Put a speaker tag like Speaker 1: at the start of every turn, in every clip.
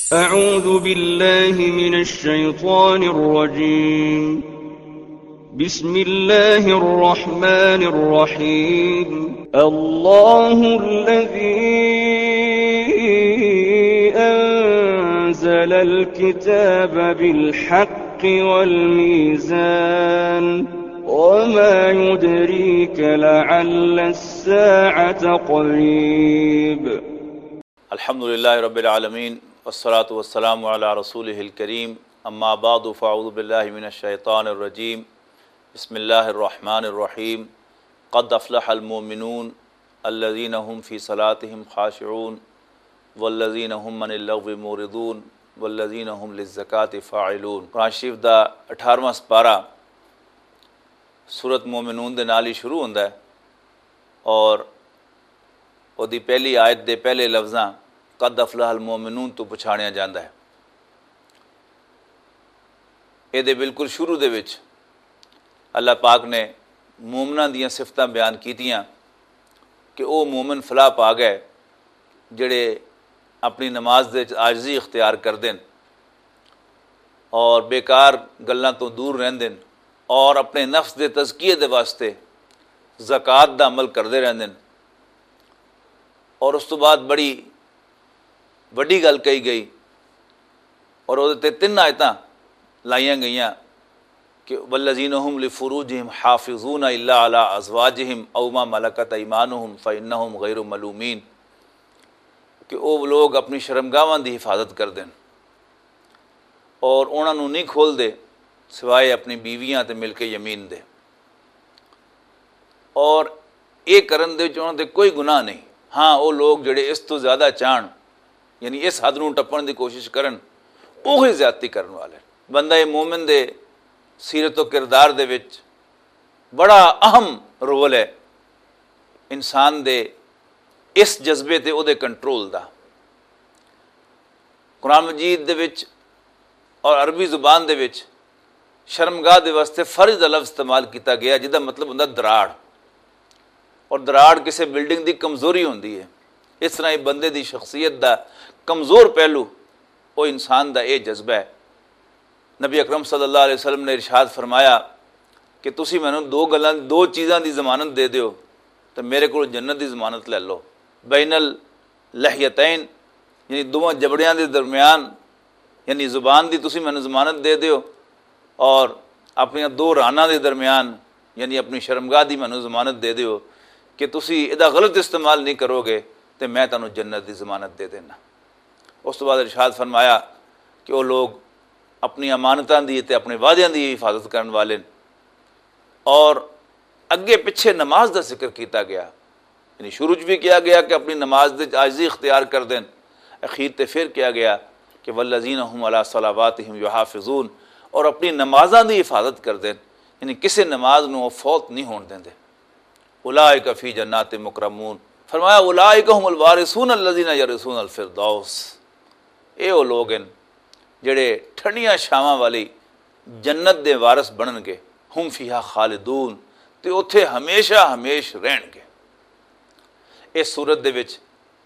Speaker 1: أعوذ بالله من الشيطان الرجيم بسم الله الرحمن الرحيم الله الذي أنزل الكتاب بالحق والميزان وما يدريك لعل الساعة قريب
Speaker 2: अल्हम्दुलिल्लाहि रब्बिल आलमीन वस्सलातु वस्सलामु अला रसूलिहिल करीम अम्मा बादु फ़अऊज़ु बिल्लाहि मिनश शैतानिर रजीम बिस्मिल्लाहिर रहमानिर रहीम क़द अफ़लहल मुमिनून अल्लज़ीना हुम फ़ी सलातिहिम ख़ाशिऊन वल्लज़ीना हुम अनिल लग़्वी मुरिदून वल्लज़ीना हुम लिज़्ज़काति फ़ाइलून। कुरान शरीफ दा 18वां सपारा सूरत मोमिनून दे नाल ही शुरू हुंदा है और ਉਹਦੀ ਪਹਿਲੀ ਆयत ਦੇ ਪਹਿਲੇ ਲਫ਼ਜ਼ਾਂ ਕਦ ਅਫਲਹਲ ਮੋਮਿਨੂਨ ਤੋਂ ਪਛਾਣਿਆ ਜਾਂਦਾ ਹੈ। ਇਹਦੇ ਬਿਲਕੁਲ ਸ਼ੁਰੂ ਦੇ ਵਿੱਚ ਅੱਲਾਹ ਪਾਕ ਨੇ ਮੂਮਨਾਂ ਦੀਆਂ ਸਿਫਤਾਂ ਬਿਆਨ ਕੀਤੀਆਂ ਕਿ ਉਹ ਮੂਮਨ ਫਲਾਹ ਪਾ ਗਏ ਜਿਹੜੇ ਆਪਣੀ ਨਮਾਜ਼ ਦੇ ਵਿੱਚ ਆਜਜ਼ੀ ਇਖਤਿਆਰ ਕਰਦੇ ਨੇ ਔਰ ਬੇਕਾਰ ਗੱਲਾਂ ਤੋਂ ਦੂਰ ਰਹਿੰਦੇ ਨੇ ਔਰ ਆਪਣੇ ਨਫਸ ਦੇ ਤਜ਼ਕੀਏ ਦੇ ਵਾਸਤੇ ज़कात ਦਾ ਅਮਲ ਕਰਦੇ ਰਹਿੰਦੇ ਨੇ। और उस तो बाद बड़ी वड्डी गल कही गई और वो 3 आयतां लाइया गई कि वल्लज़ीना हुम लिफ़ुरूजिहिम हाफ़िज़ून इल्ला अला अज़वाजिहिम औ मा मलकत ऐमानुहुम फ़इन्नहुम गैरु मलूमीन कि वो लोग अपनी शर्मगाहां की हिफाजत कर दें और उन्होंने नहीं खोल दे सिवाय अपनी बीवियां ते मिल के यमीन दे और ये करन दे उन्हां ते कोई गुनाह नहीं। हाँ वो लोग जोड़े इस तो ज़्यादा चाहन यानी इस हद नूं टप्पण की कोशिश करन वो ही ज़्यादती करने वाले। बंदा ये मोमिन दे सीरत व किरदार दे विच बड़ा अहम रोल है इंसान दे इस जज्बे ते उहदे कंट्रोल दा। कुरान मजीद दे विच और अरबी जुबान दे विच शर्मगाह दे वास्ते फर्ज दा लफ्ज़ इस्तेमाल किया गया जिहदा मतलब हुंदा दराड़ और दराड़ किसी बिल्डिंग की कमज़ोरी होंदी है। इस तरह ही बंदे की शख्सियत का कमज़ोर पहलू वो इंसान का यह जज्बा है। नबी अकरम सल्लल्लाहु अलैहि वसल्लम ने इरशाद फरमाया कि तुसी मैनू दो चीज़ों की जमानत दे दिओ तो मेरे को जन्नत की जमानत ले लो। बैनल लहयतैन यानी दोवां जबड़ियां के दरम्यान यानी जुबान की तुसी मैनू जमानत दे दिओ और अपनी 2 रानां के दरम्यान यानी अपनी शर्मगाह की मैनू जमानत दे दिओ कि तुसी इहदा गलत इस्तेमाल नहीं करोगे तो मैं तुहानू जन्नत की जमानत दे देना। उस तो बाद इरशाद फरमाया कि वो लोग अपनी अमानतां दी ते अपने वादियां दी हिफाजत करने वाले और अगे पिछे नमाज का जिक्र किया गया यानी शुरू भी किया गया कि अपनी नमाज दे आजिज़ी इख्तियार कर दें अखीर ते फिर किया गया कि वल्लज़ीना हुम अला सलावातिहिम युहाफ़िज़ून और अपनी नमाज़ां दी हिफाजत कर दें यानी किसी नमाज नूं फौत नहीं होने देंदे। उलाइका फ़ी जन्नातिन मुकरमून फरमाया उलाइका हुमुल वारिसून अल्लज़ीना यरिसूनल फ़िरदौस ये वो लोग हैं जेड़े ठंडियां छावां वाली जन्नत दे वारिस बनणगे हुम फ़ीहा खालिदून ते उत्थे हमेशा हमेश रहणगे। इस सूरत दे विच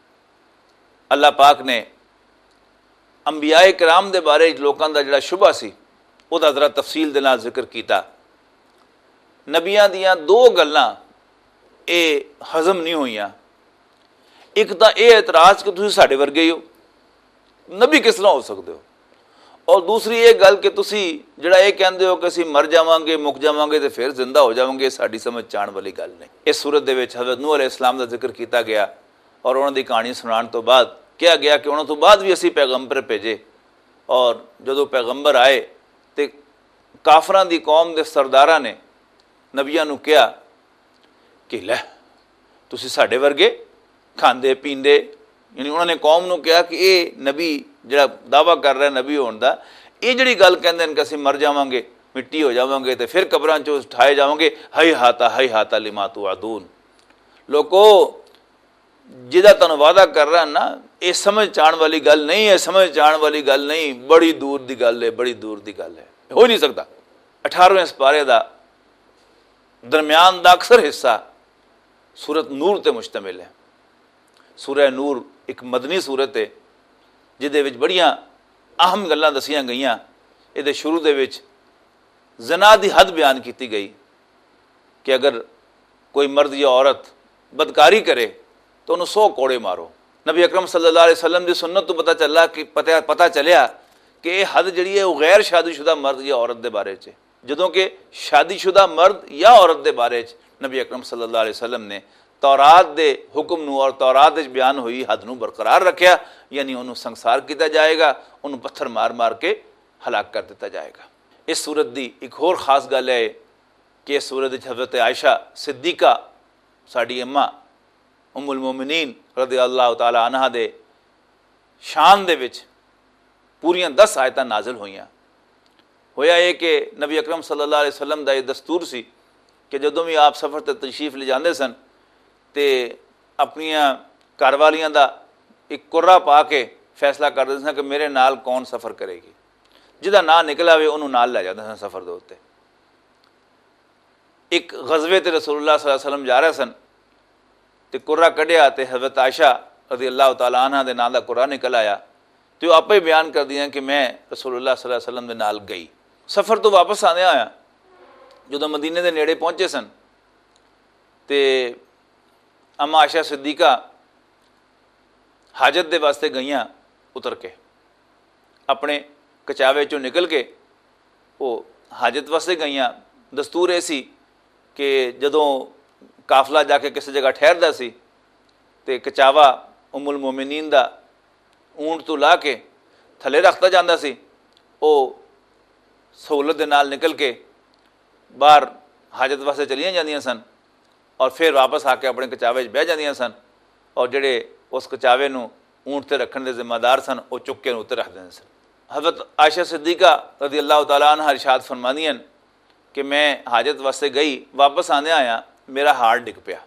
Speaker 2: अल्लाह पाक ने अंबियाए कराम दे बारे लोगों का जिहड़ा शुबा सी उहदा ज़रा तफसील दे नाल जिक्र कीता। नबियां दियां 2 गल्लां ये हजम नहीं हुई। एक तो यह एतराज़ कि तुसीं साडे वर्गे ही हो नबी किस तरह हो सकते हो और दूसरी ये गल कि तुसीं जिहड़ा ये कहंदे हो कि असीं मर जावांगे मुक जावांगे तो फिर जिंदा हो जावांगे साडी समझ चाण वाली गल नहीं। इस सूरत दे विच हज़रत नूह अलैहिस्सलाम दा जिक्र किया गया और उन्हां दी कहानी सुनाने तो बाद कहा गया कि उन्हां तो बाद भी असीं पैगंबर भेजे और जदों पैगंबर आए तो काफरां दी कौम दे सरदारां ने नबियां नूं कहा कि लै तुसीं साडे वर्गे खांदे पींदे यानी उन्होंने कौम नूं कहा कि ये नबी जिहड़ा दावा कर रहा नबी होने का ये जिहड़ी गल कहंदे ने कि असीं मर जावांगे मिट्टी हो जावांगे तो फिर कब्रां चों उठाए जावांगे हई हाता लिमा तुअदून। लोको जिहदा तुहानूं वादा कर रहा ना ये समझ चाण वाली गल नहीं है समझ चाण वाली गल नहीं बड़ी दूर की गल है बड़ी दूर की गल है हो ही नहीं सकता। 18वें सपारे का दरम्यान का अक्सर हिस्सा सूरत नूर ते मुश्तमिल है। सूरह नूर एक मदनी सूरत है ਜਿਹਦੇ ਵਿੱਚ ਬੜੀਆਂ ਅਹਿਮ ਗੱਲਾਂ ਦਸੀਆਂ ਗਈਆਂ। ਇਹਦੇ ਸ਼ੁਰੂ ਦੇ ਵਿੱਚ ਜ਼ਨਾ ਦੀ ਹੱਦ ਬਿਆਨ ਕੀਤੀ ਗਈ ਕਿ ਅਗਰ ਕੋਈ ਮਰਦ ਜਾਂ ਔਰਤ ਬਦਕਾਰੀ ਕਰੇ ਤਾਂ ਉਹਨੂੰ 100 ਕੋੜੇ ਮਾਰੋ। ਨਬੀ ਅਕਰਮ ਸੱਲੱਲਾਹੁ ਅਲੈहि ਵਸੱਲਮ ਦੀ ਸੁन्नत ਤੋਂ ਪਤਾ ਚੱਲਿਆ ਕਿ ਇਹ ਹੱਦ ਜਿਹੜੀ ਹੈ ਉਹ ਗੈਰ ਸ਼ਾਦੀशुदा ਮਰਦ ਜਾਂ ਔਰਤ ਦੇ ਬਾਰੇ 'ਚ, ਜਦੋਂ ਕਿ ਸ਼ਾਦੀशुदा ਮਰਦ ਜਾਂ ਔਰਤ ਦੇ ਬਾਰੇ 'ਚ ਨਬੀ ਅਕਰਮ ਸੱਲੱਲਾਹੁ ਅਲੈहि ਵਸੱਲਮ ਨੇ ਤੌਰਾਤ ਦੇ ਹੁਕਮ ਨੂੰ ਔਰ ਤੌਰਾਤ ਵਿੱਚ ਬਿਆਨ ਹੋਈ ਹੱਦ ਨੂੰ ਬਰਕਰਾਰ ਰੱਖਿਆ, ਯਾਨੀ ਉਹਨੂੰ ਸੰਸਾਰ ਕੀਤਾ ਜਾਏਗਾ, ਉਹਨੂੰ ਪੱਥਰ ਮਾਰ ਮਾਰ ਕੇ ਹਲਾਕ ਕਰ ਦਿੱਤਾ ਜਾਏਗਾ। ਇਸ ਸੂਰਤ ਦੀ ਇੱਕ ਹੋਰ ਖਾਸ ਗੱਲ ਹੈ ਕਿ ਇਸ ਸੂਰਤ ਵਿੱਚ ਹਜ਼ਰਤ ਆਇਸ਼ਾ ਸਿद्दीक़ा ਸਾਡੀ ਅੰਮਾ ਉम्मुल मोमिनीन रज़ी अल्लाह ताला अन्हा ਦੇ शान ਦੇ ਵਿੱਚ ਪੂਰੀਆਂ 10 ਆਇਤਾਂ ਨਾਜ਼ਿਲ ਹੋਈਆਂ। ਹੋਇਆ ਇਹ ਕਿ ਨਬੀ ਅਕਰਮ ਸੱਲੱਲਾਹੁ ਅਲੈहि ਵਸੱਲਮ ਦਾ ਇਹ ਦਸਤੂਰ ਸੀ ਕਿ ਜਦੋਂ ਵੀ ਆਪ ਸਫ਼ਰ 'ਤੇ ਤਸ਼ਰੀਫ ਲੈ ਜਾਂਦੇ ਸਨ ਤੇ ਆਪਣੀਆਂ ਘਰਵਾਲੀਆਂ ਦਾ ਇੱਕ ਕੁर्रा ਪਾ ਕੇ ਫੈਸਲਾ ਕਰਦੇ ਸਨ ਕਿ ਮੇਰੇ ਨਾਲ ਕੌਣ ਸਫ਼ਰ ਕਰੇਗੀ, ਜਿਹਦਾ ਨਾਂ ਨਿਕਲ ਆਵੇ ਉਹਨੂੰ ਨਾਲ ਲੈ ਜਾਂਦੇ ਸਨ ਸਫ਼ਰ ਦੇ ਉੱਤੇ। ਇੱਕ ਗਜ਼ਵੇ 'ਤੇ ਰਸੂਲੁल्लाह सल्लल्लाहु अलैहि वसल्लम जा ਰਹੇ ਸਨ ਤੇ ਕੁर्रा ਕੱਢਿਆ ਤੇ ਹਜ਼ਰਤ ਆਇਸ਼ਾ ਰਜ਼ੀ ਅੱਲਾਹੁ ਤਾਲਾ ਅਨਹਾ ਦੇ ਨਾਂ ਦਾ ਕੁर्रा ਨਿਕਲ ਆਇਆ ਤੇ ਉਹ ਆਪੇ ਹੀ ਬਿਆਨ ਕਰਦੀਆਂ ਕਿ ਮੈਂ ਰਸੂਲੁल्लाह सल्लल्लाहु अलैहि वसल्लम ਦੇ ਨਾਲ ਗਈ। ਸਫ਼ਰ ਤੋਂ ਵਾਪਸ ਆਉਂਦਿਆਂ ਆਇਆ ਜਦੋਂ ਮਦੀਨੇ ਦੇ ਨੇੜੇ ਪਹੁੰਚੇ ਸਨ ਤੇ ਅੰਮਾ ਆਇਸ਼ਾ सिद्दीक़ा ਹਾਜਤ ਦੇ ਵਾਸਤੇ ਗਈਆਂ, ਉਤਰ ਕੇ ਆਪਣੇ ਕਚਾਵੇ 'ਚੋਂ ਨਿਕਲ ਕੇ ਉਹ ਹਾਜਤ ਵਾਸਤੇ ਗਈਆਂ। ਦਸਤੂਰ ਇਹ ਸੀ ਕਿ ਜਦੋਂ ਕਾਫਲਾ ਜਾ ਕੇ ਕਿਸੇ ਜਗ੍ਹਾ ਠਹਿਰਦਾ ਸੀ ਤੇ ਕਚਾਵਾ ਉम्मुल मोमिनीन ਦਾ ਊਂਟ ਤੋਂ ਲਾ ਕੇ ਥੱਲੇ ਰੱਖਤਾ ਜਾਂਦਾ ਸੀ, ਉਹ ਸਹੂਲਤ ਦੇ ਨਾਲ ਨਿਕਲ ਕੇ ਬਾਹਰ ਹਾਜਤ ਵਾਸਤੇ ਚਲੀਆਂ ਜਾਂਦੀਆਂ ਸਨ ਔਰ ਫਿਰ ਵਾਪਸ ਆ ਕੇ ਆਪਣੇ ਕਚਾਵੇ 'ਚ ਬਹਿ ਜਾਂਦੀਆਂ ਸਨ ਔਰ ਜਿਹੜੇ ਉਸ ਕਚਾਵੇ ਨੂੰ ਊਂਟ 'ਤੇ ਰੱਖਣ ਦੇ ਜ਼ਿੰਮੇਦਾਰ ਸਨ ਉਹ ਚੁੱਕ ਕੇ ਉੱਤੇ ਰੱਖ ਦਿੰਦੇ ਸਨ। ਹਜ਼ਰਤ ਆਇਸ਼ਾ सिद्दीक़ा रज़ी अल्लाह ताला अन्हा इरशाद फरमादियां कि मैं हाजत वास्ते गई, वापस आने आया मेरा हार डिग पिया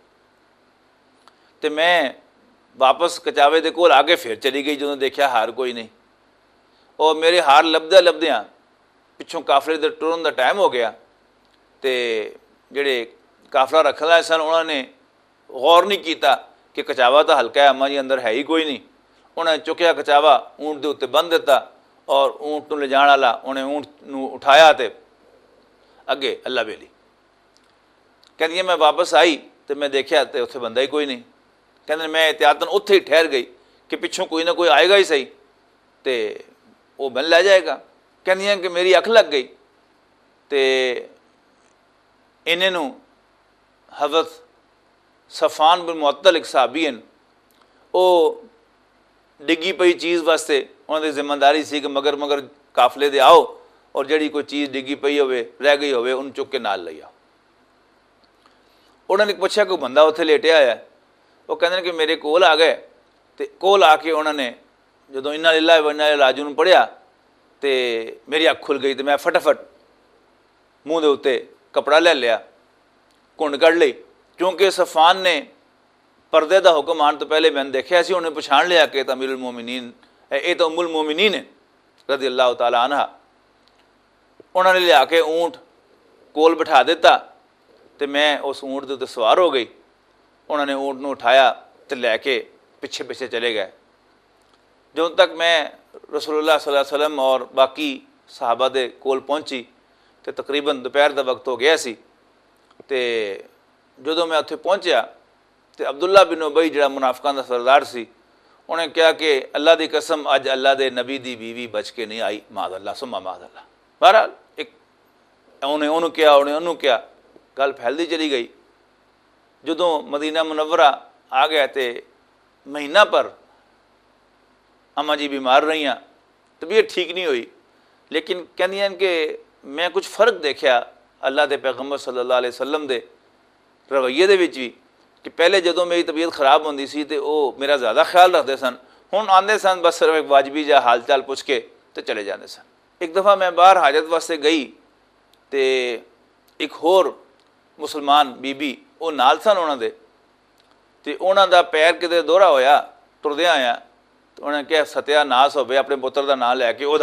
Speaker 2: तो मैं वापस कचावे दे कोल आगे फिर चली गई। जो देखा हार कोई नहीं और मेरे हार लभद्या लभद्या पिछों काफले दे टुरन का टाइम हो गया तो जेड़े काफला रखने वाले सन उन्होंने गौर नहीं किया कि कचावा तो हल्का है, अम्मा जी अंदर है ही कोई नहीं। उन्हें चुकया कचावा ऊँट के उत्ते बन दिता और ऊँट को ले जाने वाला उन्हें ऊँट को उठाया तो अगे अल्लाह बेली। कहती मैं वापस आई तो मैं देखा तो उत्थे बंदा ही कोई नहीं। कहते मैं एहतियातन उत्थे ही ठहर गई कि पिछों कोई ना कोई आएगा ही सही तो वो मैंने लै जाएगा। कहती कि मेरी अख लग गई तो इन्हें हज़रत सफ़ान बिन मुअत्तल एक सहाबी हैं, वो डिगी पई चीज़ वास्ते उन्होंने जिम्मेदारी सी कि मगर मगर काफले दे आओ और जड़ी कोई चीज़ डिगी पई होवे रह गई होवे उन्हें चुक के नाल ले आओ। उन्होंने पूछा कोई बंदा उत्थे लेटिया है, वो कहते कि मेरे कोल आ गए तो कोल आके उन्होंने जो इन्ना लिल्लाहि व इन्ना इलैहि राजिऊन पढ़िया तो मेरी अख खुल गई तो मैं फटाफट मूँह के उत्ते कपड़ा ले लिया, घुंड कढ़ ली, क्योंकि सफ़ान ने परदे का हुक्म आने तो पहले मैंने देखा सी, उन्हें पछाण लिया कि अमीरुल मोमिनीन ये तो उम्मुल मोमिनीन है रज़ी अल्लाह ताला अन्हा। उन्होंने लिया के ऊँट कोल बिठा दिता तो मैं उस ऊँट के उत्ते सवार हो गई। उन्होंने ऊँट को उठाया तो लैके पिछे पिछे चले गए। जो तक मैं रसूलुल्लाह सल्लल्लाहु अलैहि वसल्लम और बाकी सहाबा दे कोल पहुँची तो तकरीबन दोपहर का वक्त हो गया सी। तो जो मैं उत्थे पहुँचा तो अब्दुल्ला बिन उबई जिहड़ा मुनाफिकां दा सरदार सी उन्हें कहा कि अल्लाह की कसम अज अल्लाह के नबी की बीवी बच के नहीं आई, माद अल्लाह सुम्मा माद अल्लाह। बहरहाल एक उन्हें उन्होंने कहा उन्हें उन्होंने कहा, गल फैलती चली गई। जो मदीना मुनव्वरा आ गया तो महीना पर अम्मा जी बीमार रही, तबीयत ठीक नहीं हुई, लेकिन कहंदियां कि मैं कुछ फ़र्क देखा अल्लाह के पैगंबर सल्लल्लाहु अलैहि वसल्लम के रवैये दे विच भी कि पहले जो मेरी तबीयत खराब होंदी सी तो वो मेरा ज़्यादा ख्याल रखते सन, हुण आते सन बस सिर्फ एक वाजबी जा हाल चाल पुछ के तो चले जाते सन। एक दफ़ा मैं बाहर हाजत वास्ते गई तो एक होर मुसलमान बीबी वो नाल सन उन्होंने तो उन्होंने पैर किते दोहरा होया तुरद्या आया तो उन्हें कहा सत्यानाश होवे अपने पुत्र का नाम लैके ओदा।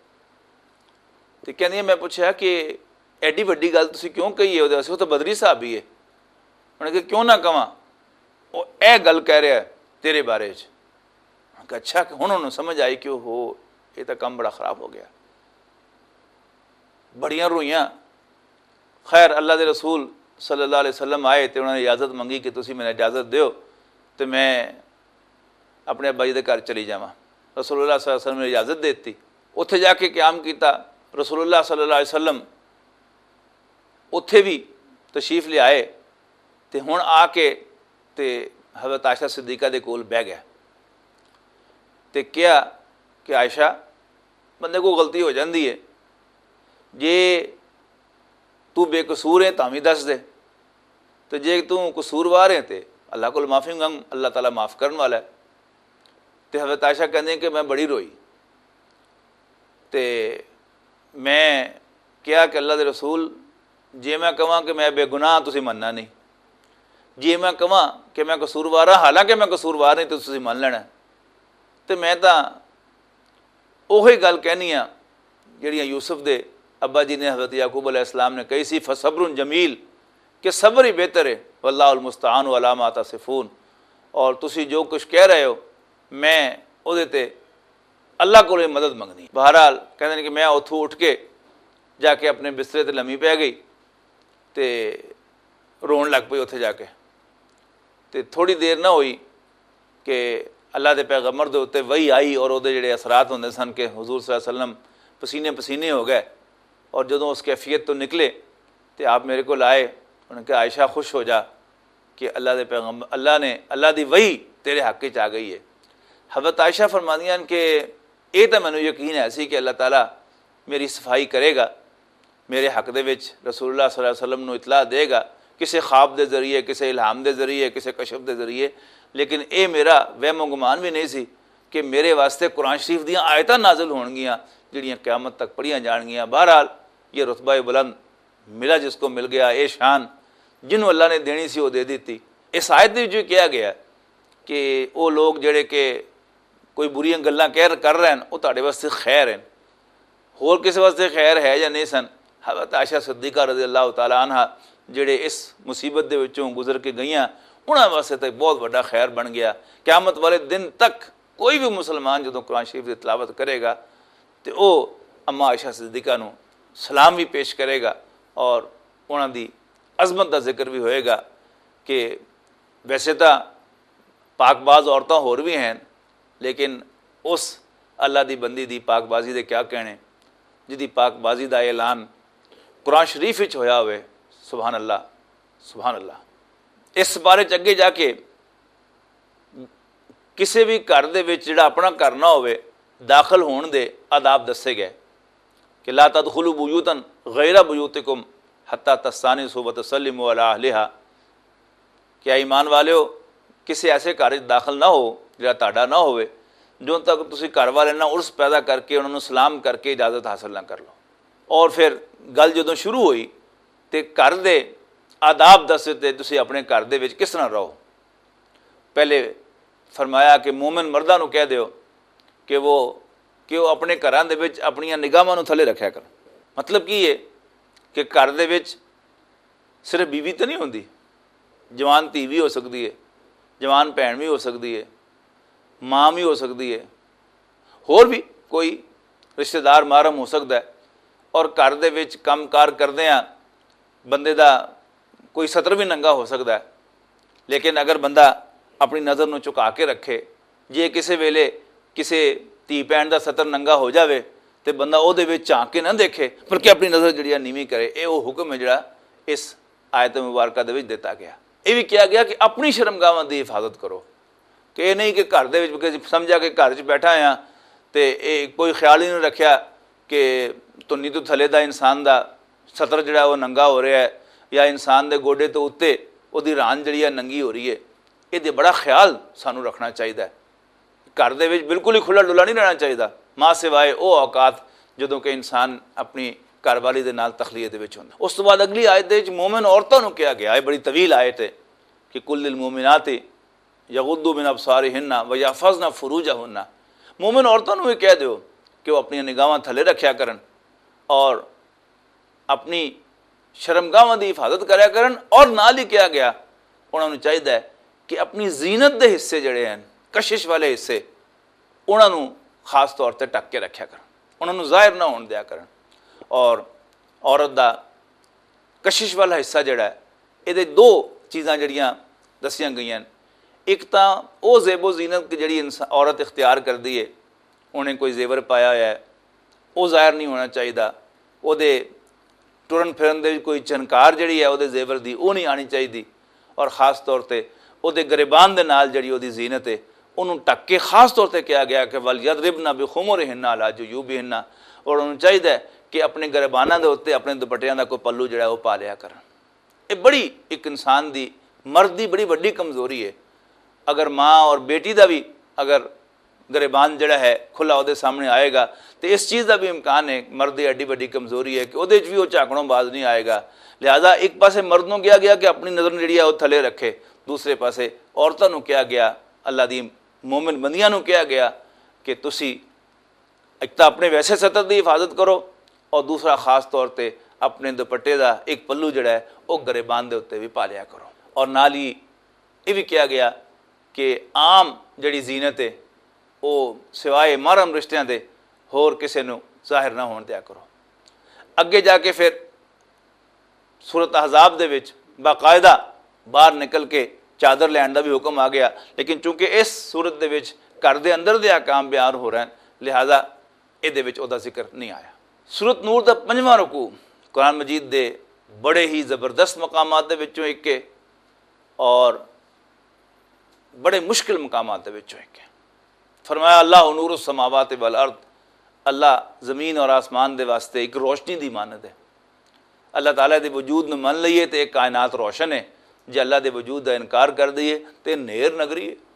Speaker 2: तो कहंदी मैं पूछा कि एडी वड्डी गल तुसीं क्यों कही है, वो तो बदरी साहबी है। उन्हें कहा क्यों ना कवां, वो ए गल कह रहा है तेरे बारे च। कि अच्छा कि हुण उन्होंने समझ आई कि हो ये तो काम बड़ा ख़राब हो गया। बड़ियां रोइयां। खैर अल्लाह के रसूल सल्लल्लाहु अलैहि वसल्लम आए तो उन्होंने इजाज़त मंगी कि तुसीं मैनूं इजाज़त दिओ तो मैं अपने अब्बा जी के घर चली जावां। रसूलुल्लाह सल्लल्लाहु अलैहि वसल्लम ने इजाज़त दे दी। उत्थे जाके क़याम किया। रसूलुल्लाह सल्लल्लाहु अलैहि वसल्लम उत्थे भी तशरीफ़ ले आए तो हुण आके तो हज़रत आयशा सिद्दीक़ा दे कोल बह गया तो कहा कि आयशा बंदे को गलती हो जाती है, जे तू बेकसूर है तां भी दस दे, तो जे तू कसूरवार है तो अल्लाह को माफ़ी मंग, अल्लाह ताला माफ़ करने वाला है। तो हज़रत आयशा कहते कि मैं बड़ी रोई तो मैं क्या कि अल्लाह के रसूल जे मैं कहां कि मैं बेगुनाह तुसीं मनना नहीं, जे मैं कहां कि मैं कसूरवार हाँ हालांकि मैं कसूरवार नहीं तो तुसीं मन लेना। तो मैं तो उही गल कहनी आ जिहड़ियां यूसुफ दे अब्बा जी ने हज़रत याकूब अलैहिस्सलाम ने कही सी, फसब्रुन जमील, कि सब्र ही बेहतर है, वल्लाहुल मुस्तआन अला मा तसिफून। और तुसी जो कुछ कह रहे हो मैं उहदे ते अल्लाह को मदद मंगनी। बहरहाल कहते कि मैं उथों उठ के जाके अपने बिस्तरे ते लम्मी पै गई तो रोन लग पई उत्थे जाके। तो थोड़ी देर ना हुई कि अल्लाह के पैगंबर के उत्ते वही आई और वो जिहड़े असरात होंदे सन कि हुजूर सल्लल्लाहु अलैहि वसल्लम पसीने पसीने हो गए। और जदों उस कैफियत तो निकले तो आप मेरे को आए, उन्होंने कहा आयशा खुश हो जा कि अल्लाह के पैगंबर अल्लाह की वही तेरे हक च आ गई है। हज़रत आयशा फरमादियां कि ये तो मैनूं यकीन है सी कि अल्लाह ताला मेरी सफाई करेगा, मेरे हक दे विच रसूलुल्लाह सल्लल्लाहु अलैहि वसल्लम नूं इतला देगा किसी ख्वाब के जरिए, किसी इल्हाम के जरिए, किसी कशफ के जरिए। लेकिन ये मेरा वहमो गुमान भी नहीं सी कि मेरे वास्ते कुरान शरीफ दियाँ आयतां नाजिल होणगियां जिहड़ियां क़यामत तक पढ़ियां जाणगियां। बहरहाल ये रुतबा बुलंद मिला जिसको मिल गया, ये शान जिन्हों अल्लाह ने देनी सी वो दे दी। इस आयत में जो किया गया कि वो लोग जिहड़े कि कोई बुरियां गल्लां कर रहे हैं वो तुहाडे वास्ते खैर हैं, होर किसी वास्ते खैर है या नहीं सन। हज़रत आयशा सिद्दीक़ा रज़ी अल्लाह तआला अन्हा जिहड़े इस मुसीबत दे विचों गुजर के गईयां उन्हां वास्ते तो बहुत बड़ा खैर बन गया। क़यामत वाले दिन तक कोई भी मुसलमान जो कुरान शरीफ की तिलावत करेगा तो वह अम्मा आयशा सिद्दीक़ा नूं सलाम भी पेश करेगा और उन्हां दी अज़मत का जिक्र भी होएगा कि वैसे तो पाकबाज औरतां होर भी हैं, लेकिन उस अल्लाह की बंदी दी पाकबाजी दे क्या कहने जिहदी पाकबाजी का ऐलान कुरान शरीफ विच होया होवे। सुभान अल्लाह, सुभान अल्लाह। इस बारे च अगे जाके किसी भी घर दे विच जिहड़ा अपना घर ना होवे दाखिल होने दे आदाब दसे गए कि ला तदखुलू बुयूतन गैरा बुयूतिकुम हत्ता तस्तानिसू व तसल्लिमू अला अहलिहा। क्या ईमान वालिओ किसी ऐसे घर दाखिल ना हो जिहड़ा तुहाडा ना होवे जो तक तुसीं घर वाले ना उर्स पैदा करके उन्होंने सलाम करके इजाज़त हासिल ना कर लो। और फिर गल जदों शुरू हुई तो घर दे आदाब दसे ते तुसीं अपने घर दे विच किस तरह रहो। पहले फरमाया कि मोमिन मर्दां नूं कह दिओ कि वो अपने घरां दे विच अपणियां निगाहां नूं थले रखिया कर। मतलब की है कि घर दे विच सिर्फ बीवी तो नहीं होंदी, जवान धी भी हो सकती है, जवान भैन भी हो सकती है, माँ भी हो सकती है, होर भी कोई रिश्तेदार मारम हो सकता है। और घर दे विच काम कार करदिआं बंदे दा कोई सतर भी नंगा हो सकता है। लेकिन अगर बंदा अपनी नज़र नूं झुका के रखे, जे किसी वेले किसी धी भैन का सतर नंगा हो जाए तो बंदा उहदे विच झांक के ना देखे बल्कि अपनी नज़र जिहड़ी नीवी करे। ये वो हुक्म है जिहड़ा इस आयत मुबारक दे विच दिता गया। ये भी कहा गया कि अपनी शर्मगाहां की हिफाजत करो कि ये नहीं कि घर दे विच समझा कि घर च बैठा हाँ तो ये कोई ख्याल ही नहीं रखा कि धुन्नी तो थले का इंसान का सतर जिहड़ा वो नंगा हो रहा है या इंसान के गोडे तो उत्ते उहदी रान जिहड़ी नंगी हो रही है। ये बड़ा ख्याल सानू रखना चाहिए। घर दे विच बिल्कुल ही खुला डुला नहीं रहना चाहिए, माँ सिवाए वो औकात जदों कि इंसान अपनी घरवाली दे नाल तखलीए दे विच हुंदा। उस तो बाद अगली आयत दे विच मोमिन औरतों नूं कहा गया है, बड़ी तवील आयत है कि कुल्लिल मोमिनाति यगुद्दू मिन अबसारिहिन्ना व यहफज़ना फुरूजहुन्ना। मोमिन औरतों नूं भी कह दिओ कि वो अपनी निगाहां थले रखिया करन और अपनी शर्मगाहां की हिफाजत करया करन। और नाल ही कहा गया उन्होंने चाहिए कि अपनी जीनत के हिस्से जड़े हैं, कशिश वाले हिस्से उन्होंने खास तौर पर ढक के रखा कर, उन्होंने जाहिर ना होने दिया कर। और औरत का कशिश वाला हिस्सा जोड़ा है, ये दो चीज़ां जड़ियाँ दसियां गई। एक तो वो जेबो जीनत जी औरत इख्तियार करती है, उन्हें कोई जेवर पाया है वो जाहिर नहीं होना चाहिए, वो टुरन फिरन दे कोई चनकार जी है वो जेवर की वो नहीं आनी चाहिए। और ख़ास तौर पर वो गरेबान के नाल जी वो जीनत है उन्होंने ढक के खास तौर पर कहा गया कि वल यदरिबना बिखुमुरिहिन्ना अला जुयूबिहिन्ना, और उन्होंने चाहिए कि अपने गरेबाना के उत्ते अपने दुपट्टियां का कोई पल्लू जोड़ा वो पा लिया करन। ये बड़ी एक इंसान की मर्द की बड़ी वड्डी कमज़ोरी है। अगर माँ और बेटी का भी अगर गरेबान जड़ा है खुला वो सामने आएगा तो इस चीज़ का भी इम्कान है, मर्द की एड्डी वड्डी कमज़ोरी है कि वो भी वो झाकड़ों बाज नहीं आएगा। लिहाजा एक पासे मर्द को कहा गया कि अपनी नज़र जी है वो थले रखे, दूसरे पासे औरतों को कहा गया, अल्लाह दी मोमिन बंदियां को कहा गया कि तुसी एक तो अपने वैसे सतर की हिफाजत करो और दूसरा खास तौर पर अपने दुपट्टे का एक पल्लू जड़ा है वो गरेबान के उत्ते भी पा लिया करो। और नाल ही ये भी कहा गया कि आम जड़ी जीनत है वो सिवाए महरम रिश्तियां दे होर किसी को जाहिर ना होने दिया करो। अगे जाके फिर सूरत अहज़ाब दे विच बाकायदा बाहर निकल के चादर लैन का भी हुक्म आ गया, लेकिन चूंकि इस सूरत दे विच घर दे अंदर दे अहकाम बयान हो रहे हैं लिहाजा ये जिक्र नहीं आया। सूरत नूर का 5वां रुकू कुरान मजीद दे बड़े ही ज़बरदस्त मकामात दे विचों एक है और बड़े मुश्किल मकामात दे विचों एक है। फरमाया अल्लाह नूर समावात वल अर्द, अल्लाह ज़मीन और आसमान दे वास्ते एक रोशनी दी मानद है। अल्लाह ताला दे वजूद में मन लीए तो एक कायनात रोशन है, जे अल्लाह के वजूद का इनकार कर दिए तो नेर नगरी है।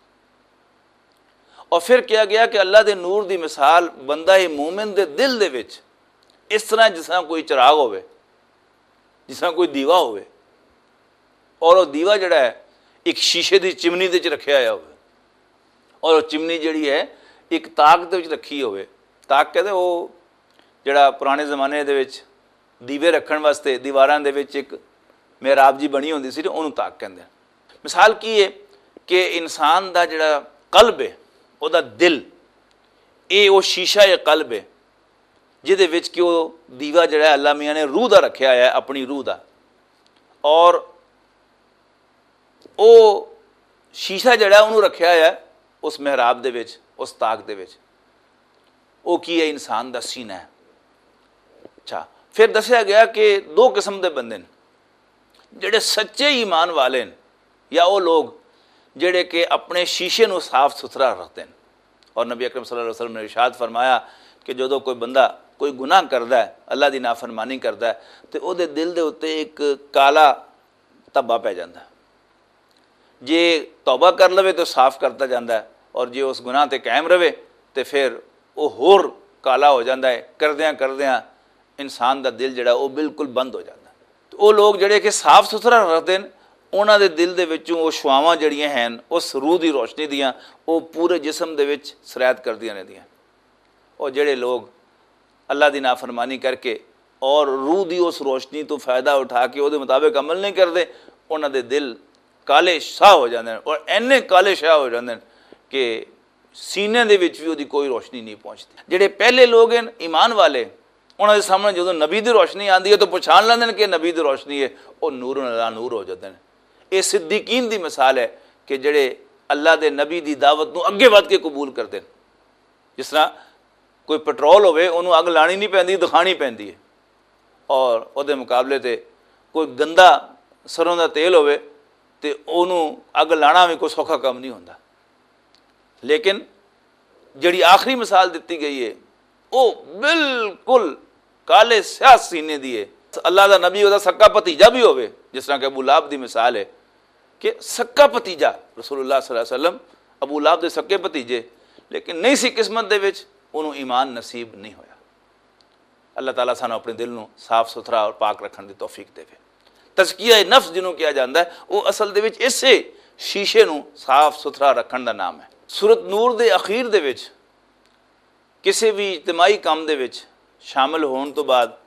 Speaker 2: और फिर कहा गया कि अल्लाह के नूर की मिसाल बंदा ही मोमिन के दिल दे विच इस तरह जिस तरह कोई चिराग होवे, जिस तरह कोई दीवा होवे, और वो दीवा जड़ा है एक शीशे की चिमनी दे रखा हो, और वो चिमनी जी है एक ताक दे विच रखी हो। ताक कहते वो जड़ा पुराने जमाने दे विच दीवे रखने वास्ते दीवारां दे विच एक मेहराब जी बनी होंदी सी, उन्होंने ताक कहते हैं। मिसाल की है कि इंसान का जड़ा कल्ब है वह दिल ये वो शीशा है कल्ब है जिहदे विच कि वो दीवा जड़ा अल्लाह मियाँ ने रूह का रखा है अपनी रूह का, और वो शीशा जड़ा उन्होंने रखा है उस मेहराब दे विच उस ताक दे विच, वो की है इंसान का सीना है। अच्छा फिर दसिया गया कि दो किस्म के बंदे जेड़े सच्चे ईमान वाले हैं या वो लोग जेड़े कि अपने शीशे को साफ सुथरा रखते हैं। और नबी अकरम सल्लल्लाहु अलैहि वसल्लम ने इरशाद फरमाया कि जो कोई बंदा कोई गुनाह करता है अल्लाह की नाफरमानी करता है तो वो दिल के उत्ते एक काला धब्बा पै जाता है। जे तौबा कर लवे तो साफ करता जाता है, और जे उस गुनाह ते कायम रहे तो फिर वो होर काला हो जाता है। करद्या इंसान का दिल जड़ा वो बिल्कुल बंद हो जाता है। तो वो लोग जड़े कि साफ सुथरा रखते हैं उन्होंने दिल दे विचों वो शुआवां जड़ियां हैं उस रूह की रोशनी दियां वो पूरे जिसम दे विच सरैत करदियां रहदियां। और जड़े लोग अल्लाह की नाफरमानी करके और रूह की उस रोशनी तो फ़ायदा उठा के वो मुताबिक अमल नहीं करते, उन्होंने दिल काले शाह हो जाते हैं, और इन्ने काले शाह हो जाते हैं कि सीने दे विच भी उसकी कोई रोशनी नहीं पहुँचती। जेडे पहले लोग हैं ईमान वाले उन्होंने सामने जो नबी की रोशनी आती है तो पछाण लेंगे कि नबी की रोशनी है, वो नूर अला नूर हो जाते हैं। ये सिद्दीकीन की मिसाल है कि जेडे अल्लाह के नबी की दावत को अगे वध के कबूल करते हैं। जिस तरह कोई पेट्रोल होवे उन्होंने अग लानी नहीं पैंदी दिखानी पैंदी है, और वो मुकाबले ते कोई गंदा सरों का तेल होवे तो उन्होंने अग लाना भी कोई सौखा काम नहीं होता। लेकिन जिहड़ी आखिरी मिसाल दी गई है वो बिल्कुल काले स्याह सीने दी है। अल्लाह का नबी वह सक्का भतीजा भी होवे, जिस तरह कि अबू लाहब की मिसाल है कि सक्का भतीजा रसूलुल्लाह सल्लल्लाहु अलैहि वसल्लम अबू लाहब के सक्के भतीजे, लेकिन नहीं सी किस्मत दे विच उन्होंने ईमान नसीब नहीं होया। अल्लाह ताला सानू अपने दिल को साफ सुथरा और पाक रखने की तौफीक देवे। तज़किया नफ्स जिन्होंने किया जाता है वो असल दे विच इसे शीशे को साफ सुथरा रखने का नाम है। सूरत नूर के अखीर दे विच किसी भी इज्तिमाई काम दे विच शामिल होने तो बाद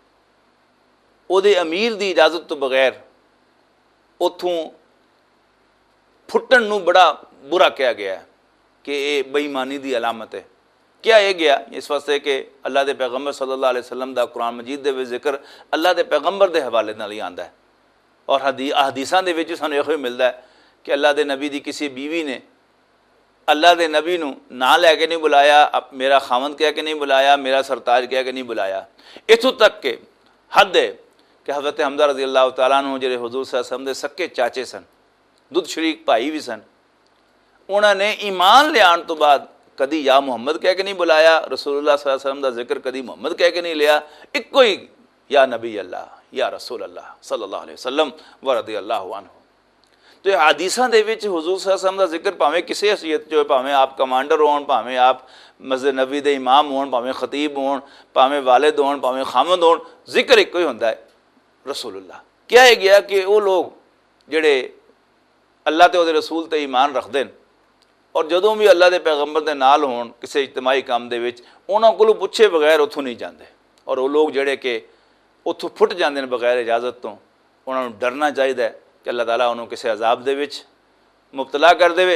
Speaker 2: उहदे अमीर की इजाजत तो बगैर उथों फुटन नूं बड़ा बुरा कहा गया है। कि ये बेईमानी दी अलामत है। क्या ये गया इस वास्ते कि अल्लाह के पैगंबर सल्लल्लाहु अलैहि वसल्लम का कुरान मजीद दे विच जिक्र अल्लाह के पैगंबर के हवाले नाल ही आंदा है। और हदीसां दे विच सानूं इहो मिलदा है कि अल्लाह के नबी की किसी बीवी ने अल्लाह के नबी नूं ना लैके नहीं बुलाया, मेरा खामद कह के नहीं बुलाया, मेरा सरताज कह के नहीं बुलाया। इत्थों तक के हद है कि हज़रत हमज़ा रज़ी अल्लाह तआला अन्हु जिहड़े हुज़ूर सल्लल्लाहु अलैहि वसल्लम दे सक्के चाचे सन, दुध शरीक भाई भी सन, उन्होंने ईमान लियाण तो बाद कदी या मुहम्मद कह के नहीं बुलाया, रसूलुल्लाह सल्लल्लाहु अलैहि वसल्लम का जिक्र कदी मुहम्मद कह के नहीं लिया, इक्को ही या नबी अल्लाह या रसूल अल्लाह सल्लल्लाहु अलैहि वसल्लम व रज़ियल्लाहु अन्हु। तो ये हदीसां दे विच हुज़ूर सल्लल्लाहु अलैहि वसल्लम का जिक्र भावें किसी हैसियत जो भावें आप कमांडर होण, भावें आप मस्जिद नबी दे इमाम होण, भावें खतीब होण, भावें वालिद होण, भावें खामद होण, जिक्र इक्को ही हुंदा है रसूलुल्लाह। क्या है गया कि वो लोग जिहड़े अल्लाह ते उहदे रसूल ते ईमान रखते हैं और जदों भी अल्लाह के पैगंबर के नाल होण किसी इज्तमाही काम दे विच उन्हां कोलों पुछे बगैर उत्थों नहीं जाते। और वो लोग जिहड़े कि उत्थों फुट जाते हैं बगैर इजाजत तो, उन्होंने डरना चाहिए कि अल्लाह ताला उन्होंने किसी अजाब दे विच मुबतला कर देवे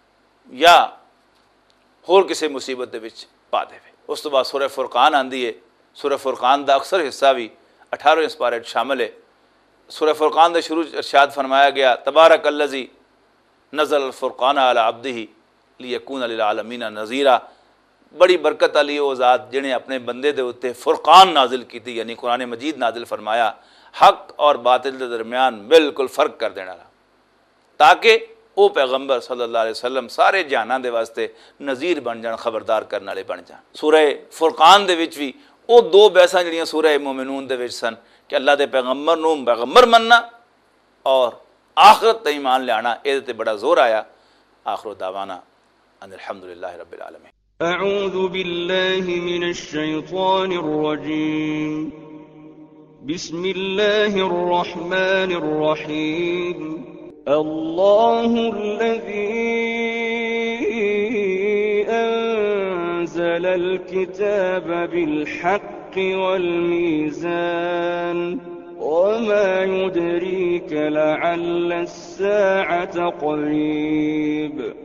Speaker 2: या होर किसी मुसीबत दे विच पा देवे। उस तो बाद सूरह फुरकान आंदी है। सूरह फुरकान का अक्सर हिस्सा भी 18वें पारे शामिल है। सूरह फुरकान के शुरू इरशाद फरमाया गया, तबारकल्लज़ी नज़ल अल फुरकान अला अब्दिही लियकून लिल आलमीन नज़ीरा। बड़ी बरकत वाली वो ज़ात जिन्हें अपने बंदे दे उत्ते फुरकान नाजिल की, यानी कुरान मजीद नाजिल फरमाया, हक और बातिल के दरमियान बिल्कुल फ़र्क कर देने वाला, ताकि वो पैगंबर सल्लल्लाहु अलैहि वसल्लम सारे जहानां दे वास्ते नज़ीर बन जान, खबरदार करने वाले बन जान। सूरह फुरकान दे विच भी वो दो बहसां जिहड़ियां सूरह मोमिनून दे विच सन कि अल्लाह के पैगंबर नूं पैगंबर मनना और आखिरत ते ईमान लियाना, इहदे ते बड़ा जोर आया। आखिर दावाना अल्हम्दुलिल्लाहि रब्बिल आलमीन।
Speaker 1: अऊज़ु बिल्लाहि मिनश शैतानिर रजीम। बिस्मिल्लाहिर रहमानिर रहीम। अल्लाहुल्लज़ी अंज़लल किताब बिल हक़्क़ि वल मीज़ान वमा युद्रीक लअल्ल अस्साअत क़रीब।